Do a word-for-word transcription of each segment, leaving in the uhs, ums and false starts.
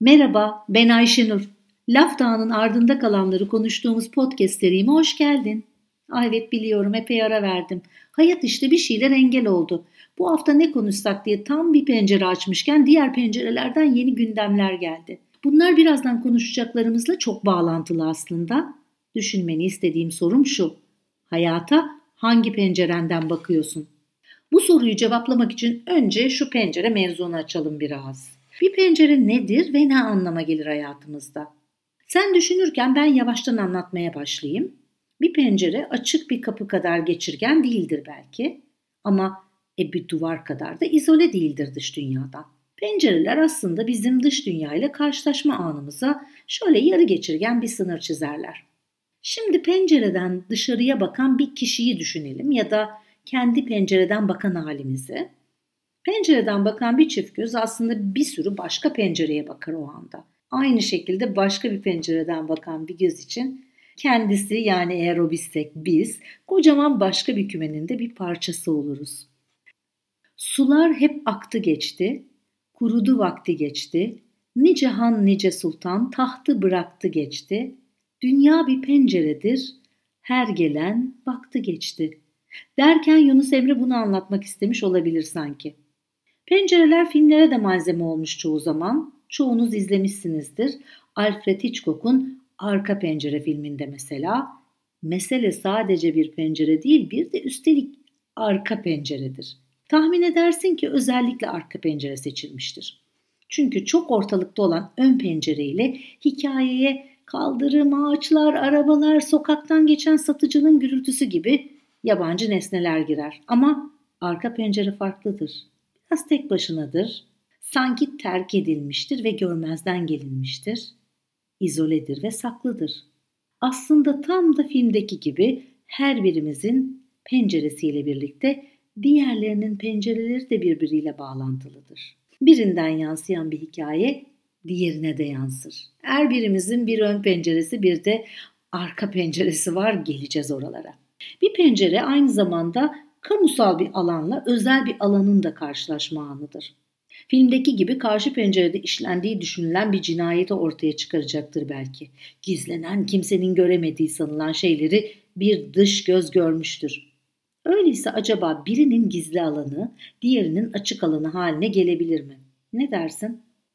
Merhaba, ben Ayşenur. Laf Dağı'nın ardında kalanları konuştuğumuz podcast serime hoş geldin. Ay evet biliyorum epey ara verdim. Hayat işte bir şeyler engel oldu. Bu hafta ne konuşsak diye tam bir pencere açmışken diğer pencerelerden yeni gündemler geldi. Bunlar birazdan konuşacaklarımızla çok bağlantılı aslında. Düşünmeni istediğim sorum şu. Hayata hangi pencerenden bakıyorsun? Bu soruyu cevaplamak için önce şu pencere mevzunu açalım biraz. Bir pencere nedir ve ne anlama gelir hayatımızda? Sen düşünürken ben yavaştan anlatmaya başlayayım. Bir pencere açık bir kapı kadar geçirgen değildir belki ama e, bir duvar kadar da izole değildir dış dünyadan. Pencereler aslında bizim dış dünyayla karşılaşma anımıza şöyle yarı geçirgen bir sınır çizerler. Şimdi pencereden dışarıya bakan bir kişiyi düşünelim ya da kendi pencereden bakan halimizi. Pencereden bakan bir çift göz aslında bir sürü başka pencereye bakar o anda. Aynı şekilde başka bir pencereden bakan bir göz için kendisi, yani eğer o bizsek biz, kocaman başka bir kümenin de bir parçası oluruz. Sular hep aktı geçti, kurudu vakti geçti, nice han nice sultan tahtı bıraktı geçti, dünya bir penceredir, her gelen baktı geçti. Derken Yunus Emre bunu anlatmak istemiş olabilir sanki. Pencereler filmlere de malzeme olmuş çoğu zaman. Çoğunuz izlemişsinizdir. Alfred Hitchcock'un Arka Pencere filminde mesela. Mesele sadece bir pencere değil, bir de üstelik arka penceredir. Tahmin edersin ki özellikle arka pencere seçilmiştir. Çünkü çok ortalıkta olan ön pencereyle hikayeye kaldırım, ağaçlar, arabalar, sokaktan geçen satıcının gürültüsü gibi yabancı nesneler girer. Ama arka pencere farklıdır. Biraz tek başınadır. Sanki terk edilmiştir ve görmezden gelinmiştir. İzoledir ve saklıdır. Aslında tam da filmdeki gibi her birimizin penceresiyle birlikte diğerlerinin pencereleri de birbiriyle bağlantılıdır. Birinden yansıyan bir hikaye diğerine de yansır. Her birimizin bir ön penceresi, bir de arka penceresi var, geleceğiz oralara. Bir pencere aynı zamanda kamusal bir alanla özel bir alanın da karşılaşma anıdır. Filmdeki gibi karşı pencerede işlendiği düşünülen bir cinayeti ortaya çıkaracaktır belki. Gizlenen, kimsenin göremediği sanılan şeyleri bir dış göz görmüştür. Öyleyse acaba birinin gizli alanı diğerinin açık alanı haline gelebilir mi? Ne dersin?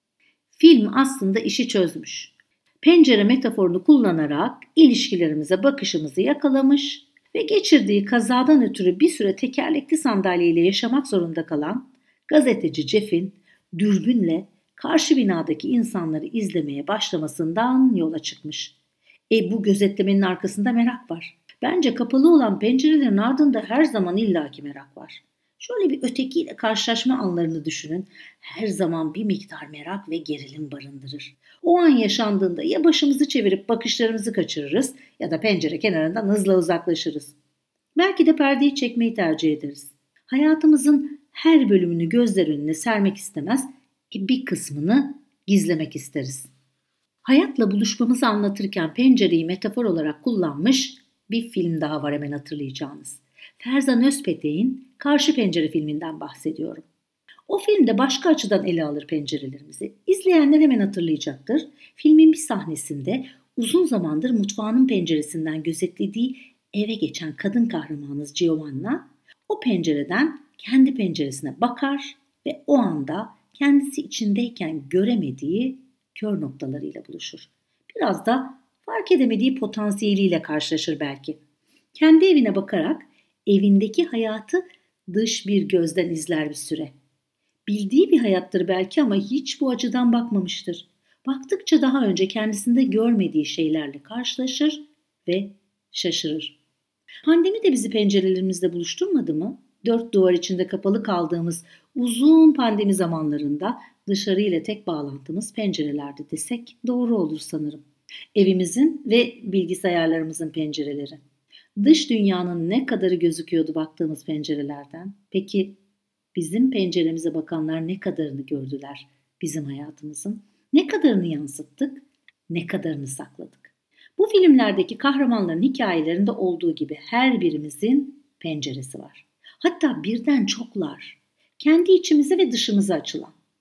Film aslında işi çözmüş. Pencere metaforunu kullanarak ilişkilerimize bakışımızı yakalamış ve geçirdiği kazadan ötürü bir süre tekerlekli sandalyeyle yaşamak zorunda kalan gazeteci Jeff'in dürbünle karşı binadaki insanları izlemeye başlamasından yola çıkmış. E bu gözetlemenin arkasında merak var. Bence kapalı olan pencerelerin ardında her zaman illaki merak var. Şöyle bir ötekiyle karşılaşma anlarını düşünün. Her zaman bir miktar merak ve gerilim barındırır. O an yaşandığında ya başımızı çevirip bakışlarımızı kaçırırız ya da pencere kenarından hızla uzaklaşırız. Belki de perdeyi çekmeyi tercih ederiz. Hayatımızın her bölümünü gözler önüne sermek istemez, e bir kısmını gizlemek isteriz. Hayatla buluşmamızı anlatırken pencereyi metafor olarak kullanmış bir film daha var hemen hatırlayacağınız. Ferzan Özpetek'in Karşı Pencere filminden bahsediyorum. O filmde başka açıdan ele alır pencerelerimizi. İzleyenler hemen hatırlayacaktır. Filmin bir sahnesinde uzun zamandır mutfağının penceresinden gözetlediği eve geçen kadın kahramanımız Giovanna o pencereden kendi penceresine bakar ve o anda kendisi içindeyken göremediği kör noktalarıyla buluşur. Biraz da fark edemediği potansiyeliyle karşılaşır belki. Kendi evine bakarak evindeki hayatı dış bir gözden izler bir süre. Bildiği bir hayattır belki ama hiç bu açıdan bakmamıştır. Baktıkça daha önce kendisinde görmediği şeylerle karşılaşır ve şaşırır. Pandemi de bizi pencerelerimizde buluşturmadı mı? Dört duvar içinde kapalı kaldığımız uzun pandemi zamanlarında dışarı ile tek bağlantımız pencerelerdi desek doğru olur sanırım. Evimizin ve bilgisayarlarımızın pencereleri. Dış dünyanın ne kadarı gözüküyordu baktığımız pencerelerden? Peki bizim penceremize bakanlar ne kadarını gördüler bizim hayatımızın? Ne kadarını yansıttık? Ne kadarını sakladık? Bu filmlerdeki kahramanların hikayelerinde olduğu gibi her birimizin penceresi var. Hatta birden çoklar. Kendi içimize ve dışımıza açılan.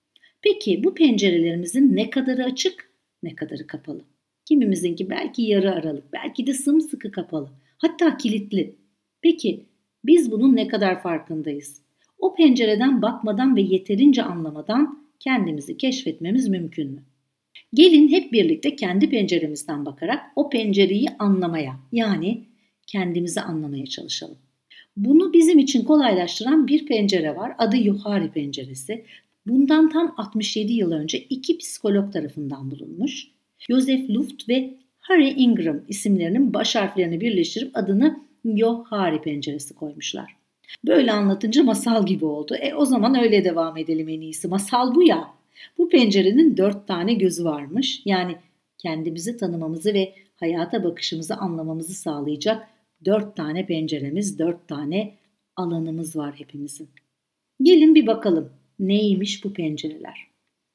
Peki bu pencerelerimizin ne kadarı açık, ne kadarı kapalı? Kimimizinki belki yarı aralık, belki de sımsıkı kapalı, hatta kilitli. Peki biz bunun ne kadar farkındayız? O pencereden bakmadan ve yeterince anlamadan kendimizi keşfetmemiz mümkün mü? Gelin hep birlikte kendi penceremizden bakarak o pencereyi anlamaya, yani kendimizi anlamaya çalışalım. Bunu bizim için kolaylaştıran bir pencere var. Adı Johari penceresi. Bundan tam altmış yedi yıl önce iki psikolog tarafından bulunmuş. Joseph Luft ve Harry Ingram isimlerinin baş harflerini birleştirip adını Johari penceresi koymuşlar. Böyle anlatınca masal gibi oldu. E o zaman öyle devam edelim en iyisi. Masal bu ya. Bu pencerenin dört tane gözü varmış. Yani kendimizi tanımamızı ve hayata bakışımızı anlamamızı sağlayacak dört tane penceremiz, dört tane alanımız var hepimizin. Gelin bir bakalım neymiş bu pencereler.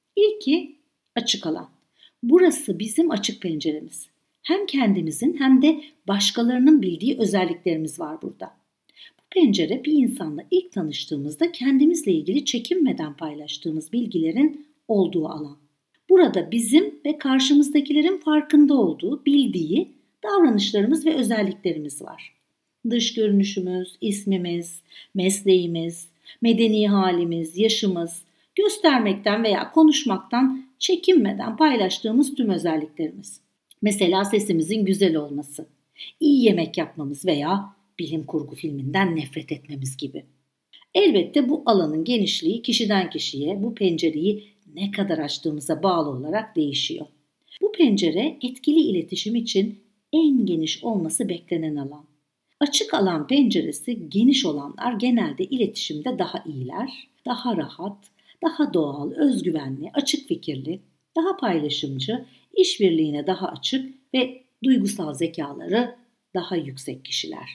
İlki açık alan. Burası bizim açık penceremiz. Hem kendimizin hem de başkalarının bildiği özelliklerimiz var burada. Bu pencere bir insanla ilk tanıştığımızda kendimizle ilgili çekinmeden paylaştığımız bilgilerin olduğu alan. Burada bizim ve karşımızdakilerin farkında olduğu, bildiği davranışlarımız ve özelliklerimiz var. Dış görünüşümüz, ismimiz, mesleğimiz, medeni halimiz, yaşımız, göstermekten veya konuşmaktan çekinmeden paylaştığımız tüm özelliklerimiz. Mesela sesimizin güzel olması, iyi yemek yapmamız veya bilim kurgu filminden nefret etmemiz gibi. Elbette bu alanın genişliği kişiden kişiye, bu pencereyi ne kadar açtığımıza bağlı olarak değişiyor. Bu pencere etkili iletişim için en geniş olması beklenen alan. Açık alan penceresi geniş olanlar genelde iletişimde daha iyiler, daha rahat, daha doğal, özgüvenli, açık fikirli, daha paylaşımcı, işbirliğine daha açık ve duygusal zekaları daha yüksek kişiler.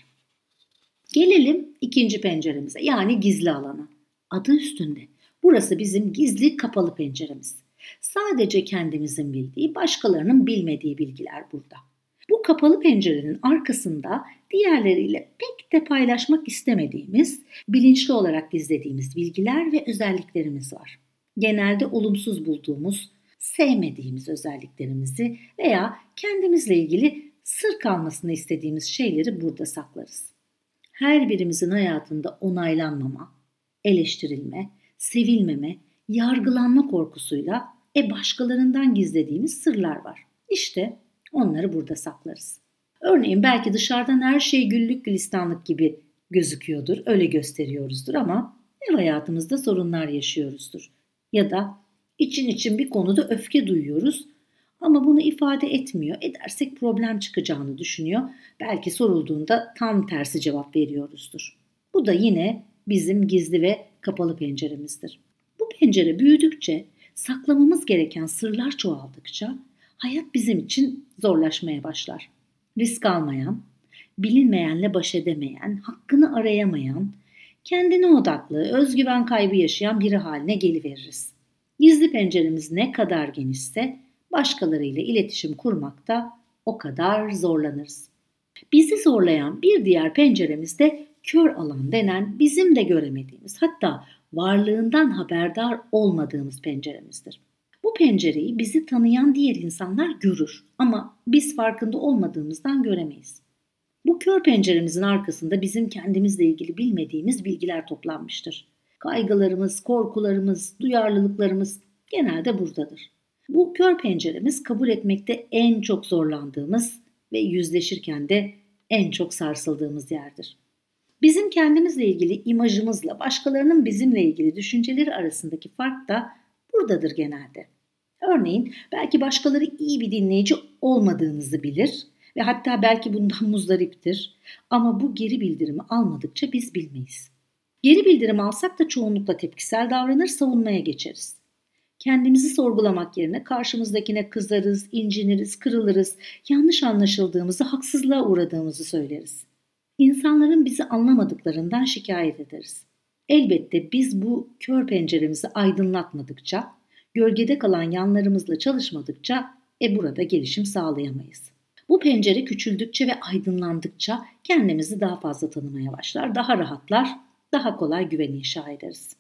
Gelelim ikinci penceremize, yani gizli alana. Adı üstünde. Burası bizim gizli kapalı penceremiz. Sadece kendimizin bildiği, başkalarının bilmediği bilgiler burada. Bu kapalı pencerenin arkasında diğerleriyle pek de paylaşmak istemediğimiz, bilinçli olarak gizlediğimiz bilgiler ve özelliklerimiz var. Genelde olumsuz bulduğumuz, sevmediğimiz özelliklerimizi veya kendimizle ilgili sır kalmasını istediğimiz şeyleri burada saklarız. Her birimizin hayatında onaylanmama, eleştirilme, sevilmeme, yargılanma korkusuyla e başkalarından gizlediğimiz sırlar var. İşte onları burada saklarız. Örneğin belki dışarıdan her şey güllük gülistanlık gibi gözüküyordur, öyle gösteriyoruzdur ama ev hayatımızda sorunlar yaşıyoruzdur. Ya da için için bir konuda öfke duyuyoruz ama bunu ifade etmiyor, edersek problem çıkacağını düşünüyor. Belki sorulduğunda tam tersi cevap veriyoruzdur. Bu da yine bizim gizli ve kapalı penceremizdir. Bu pencere büyüdükçe, saklamamız gereken sırlar çoğaldıkça hayat bizim için zorlaşmaya başlar. Risk almayan, bilinmeyenle baş edemeyen, hakkını arayamayan, kendine odaklı, özgüven kaybı yaşayan biri haline geliveririz. Gizli penceremiz ne kadar genişse başkalarıyla iletişim kurmakta o kadar zorlanırız. Bizi zorlayan bir diğer penceremiz de kör alan denen bizim de göremediğimiz, hatta varlığından haberdar olmadığımız penceremizdir. Bu pencereyi bizi tanıyan diğer insanlar görür ama biz farkında olmadığımızdan göremeyiz. Bu kör penceremizin arkasında bizim kendimizle ilgili bilmediğimiz bilgiler toplanmıştır. Kaygılarımız, korkularımız, duyarlılıklarımız genelde buradadır. Bu kör penceremiz kabul etmekte en çok zorlandığımız ve yüzleşirken de en çok sarsıldığımız yerdir. Bizim kendimizle ilgili imajımızla başkalarının bizimle ilgili düşünceleri arasındaki fark da buradadır genelde. Örneğin belki başkaları iyi bir dinleyici olmadığınızı bilir ve hatta belki bundan muzdariptir ama bu geri bildirimi almadıkça biz bilmeyiz. Geri bildirim alsak da çoğunlukla tepkisel davranır, savunmaya geçeriz. Kendimizi sorgulamak yerine karşımızdakine kızarız, inciniriz, kırılırız, yanlış anlaşıldığımızı, haksızlığa uğradığımızı söyleriz. İnsanların bizi anlamadıklarından şikayet ederiz. Elbette biz bu kör penceremizi aydınlatmadıkça, gölgede kalan yanlarımızla çalışmadıkça e burada gelişim sağlayamayız. Bu pencere küçüldükçe ve aydınlandıkça kendimizi daha fazla tanımaya başlar, daha rahatlar, daha kolay güven inşa ederiz.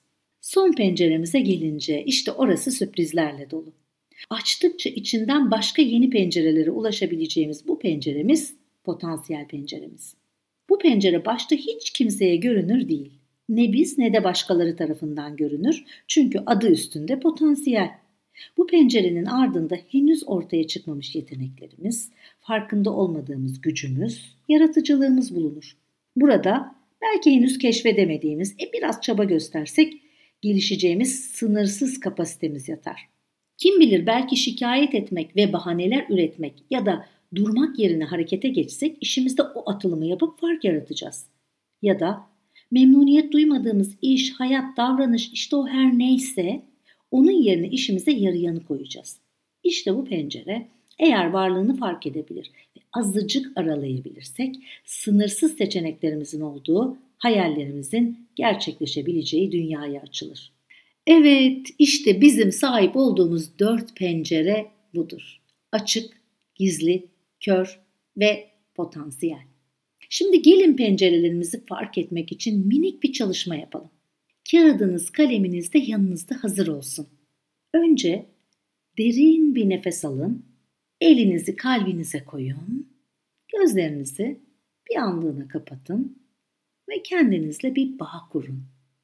Son penceremize gelince işte orası sürprizlerle dolu. Açtıkça içinden başka yeni pencerelere ulaşabileceğimiz bu penceremiz potansiyel penceremiz. Bu pencere başta hiç kimseye görünür değil. Ne biz ne de başkaları tarafından görünür. Çünkü adı üstünde potansiyel. Bu pencerenin ardında henüz ortaya çıkmamış yeteneklerimiz, farkında olmadığımız gücümüz, yaratıcılığımız bulunur. Burada belki henüz keşfedemediğimiz, e biraz çaba göstersek gelişeceğimiz sınırsız kapasitemiz yatar. Kim bilir belki şikayet etmek ve bahaneler üretmek ya da durmak yerine harekete geçsek işimizde o atılımı yapıp fark yaratacağız. Ya da memnuniyet duymadığımız iş, hayat, davranış işte o her neyse onun yerine işimize yarayanı koyacağız. İşte bu pencere eğer varlığını fark edebilir ve azıcık aralayabilirsek sınırsız seçeneklerimizin olduğu hayallerimizin gerçekleşebileceği dünyaya açılır. Evet, işte bizim sahip olduğumuz dört pencere budur. Açık, gizli, kör ve potansiyel. Şimdi gelin pencerelerimizi fark etmek için minik bir çalışma yapalım. Kağıdınız, kaleminiz de yanınızda hazır olsun. Önce derin bir nefes alın, elinizi kalbinize koyun, gözlerinizi bir anlığına kapatın ve kendinizle bir bağ kurun.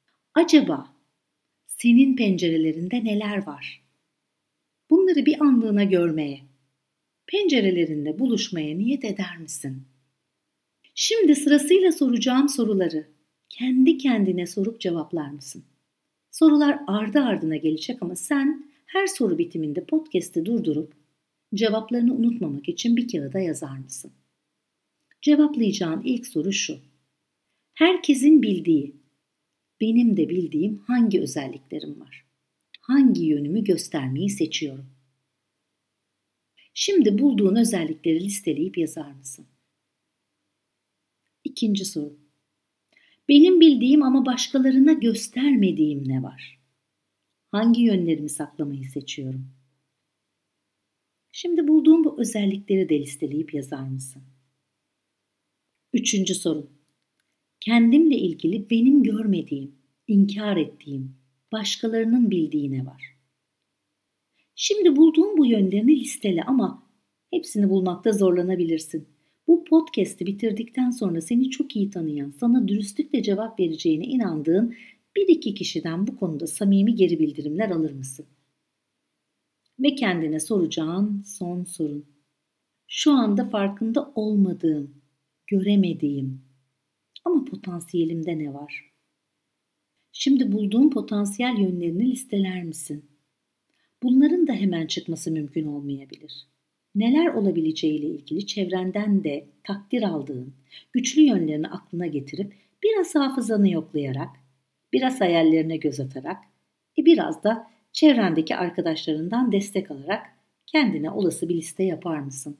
Acaba senin pencerelerinde neler var? Bunları bir anlığına görmeye, pencerelerinde buluşmaya niyet eder misin? Şimdi sırasıyla soracağım soruları kendi kendine sorup cevaplar mısın? Sorular ardı ardına gelecek ama sen her soru bitiminde podcast'i durdurup cevaplarını unutmamak için bir kağıda yazar mısın? Cevaplayacağın ilk soru şu. Herkesin bildiği, benim de bildiğim hangi özelliklerim var? Hangi yönümü göstermeyi seçiyorum? Şimdi bulduğun özellikleri listeleyip yazar mısın? İkinci soru. Benim bildiğim ama başkalarına göstermediğim ne var? Hangi yönlerimi saklamayı seçiyorum? Şimdi bulduğum bu özellikleri de listeleyip yazar mısın? Üçüncü soru. Kendimle ilgili benim görmediğim, inkar ettiğim, başkalarının bildiği ne var? Şimdi bulduğum bu yönlerini listele ama hepsini bulmakta zorlanabilirsin. Bu podcast'i bitirdikten sonra seni çok iyi tanıyan, sana dürüstlükle cevap vereceğine inandığın bir iki kişiden bu konuda samimi geri bildirimler alır mısın? Ve kendine soracağın son sorun. Şu anda farkında olmadığım, göremediğim ama potansiyelimde ne var? Şimdi bulduğun potansiyel yönlerini listeler misin? Bunların da hemen çıkması mümkün olmayabilir. Neler olabileceğiyle ilgili çevrenden de takdir aldığın güçlü yönlerini aklına getirip biraz hafızanı yoklayarak, biraz hayallerine göz atarak, biraz da çevrendeki arkadaşlarından destek alarak kendine olası bir liste yapar mısın?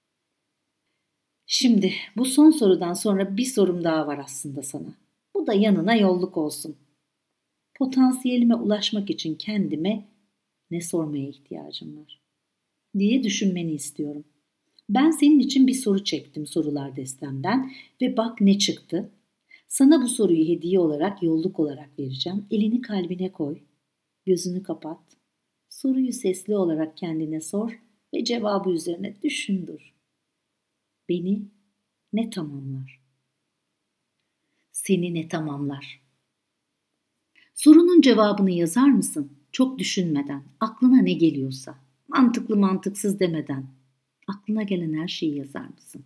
Şimdi bu son sorudan sonra bir sorum daha var aslında sana. Bu da yanına yolluk olsun. Potansiyelime ulaşmak için kendime ne sormaya ihtiyacım var diye düşünmeni istiyorum. Ben senin için bir soru çektim sorular destemden ve bak ne çıktı. Sana bu soruyu hediye olarak, yolluk olarak vereceğim. Elini kalbine koy, gözünü kapat. Soruyu sesli olarak kendine sor ve cevabı üzerine düşün dur. Beni ne tamamlar? Seni ne tamamlar? Sorunun cevabını yazar mısın? Çok düşünmeden, aklına ne geliyorsa, mantıklı mantıksız demeden, aklına gelen her şeyi yazar mısın?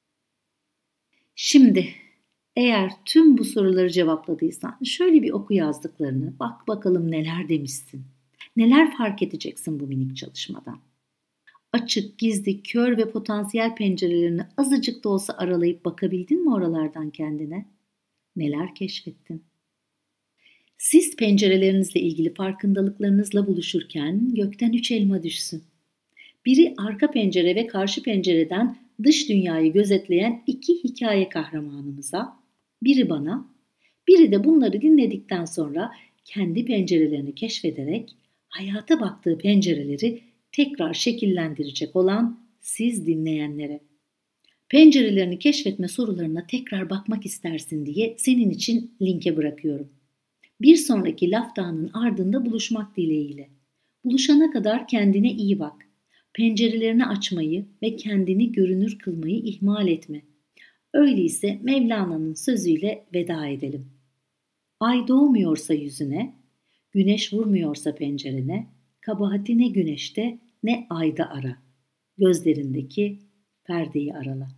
Şimdi eğer tüm bu soruları cevapladıysan şöyle bir oku yazdıklarını, bak bakalım neler demişsin. Neler fark edeceksin bu minik çalışmadan? Açık, gizli, kör ve potansiyel pencerelerini azıcık da olsa aralayıp bakabildin mi oralardan kendine? Neler keşfettin? Siz pencerelerinizle ilgili farkındalıklarınızla buluşurken gökten üç elma düşsün. Biri arka pencere ve karşı pencereden dış dünyayı gözetleyen iki hikaye kahramanımıza, biri bana, biri de bunları dinledikten sonra kendi pencerelerini keşfederek hayata baktığı pencereleri tekrar şekillendirecek olan siz dinleyenlere. Pencerelerini keşfetme sorularına tekrar bakmak istersin diye senin için linke bırakıyorum. Bir sonraki laftanın ardında buluşmak dileğiyle. Buluşana kadar kendine iyi bak. Pencerelerini açmayı ve kendini görünür kılmayı ihmal etme. Öyleyse Mevlana'nın sözüyle veda edelim. Ay doğmuyorsa yüzüne, güneş vurmuyorsa pencerene, kabahati ne güneşte ne ayda ara. Gözlerindeki perdeyi arala.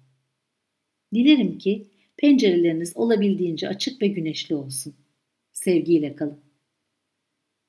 Dilerim ki pencereleriniz olabildiğince açık ve güneşli olsun. Sevgiyle kalın.